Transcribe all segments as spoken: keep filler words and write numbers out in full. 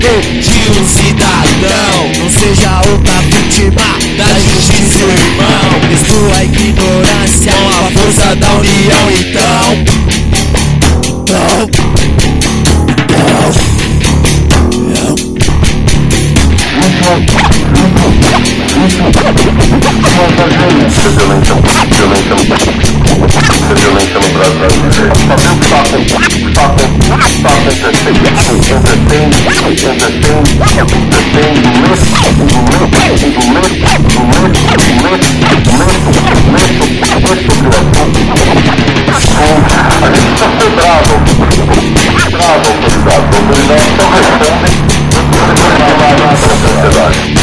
de um cidadão. Não seja outra vítima Da justiça, irmão. Destrua a ignorância Com a força da união, então. Então, Violência, violência, violência no Brasil. Saber o que está acontecendo, está acontecendo, entretendo, entretendo, entretendo, a gente está cobrado, cobrado, autoridade, autoridade só respondem à sociedade.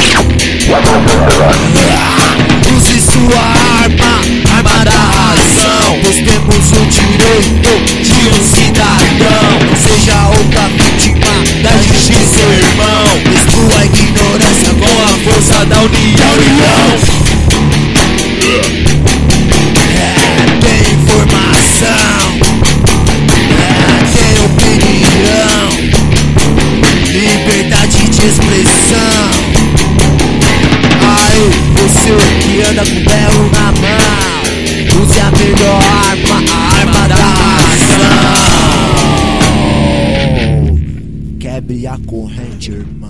use sua arma, arma da razão, pois temos o direito De um cidadão. Não seja outra vítima Da justiça, irmão. Destrua a ignorância Com a força da união, irmão. É, tem informação, é, tem opinião, liberdade de expressão. Aí, você que anda com berro na mão, use a melhor arma, a arma da razão. Quebre a corrente, irmão.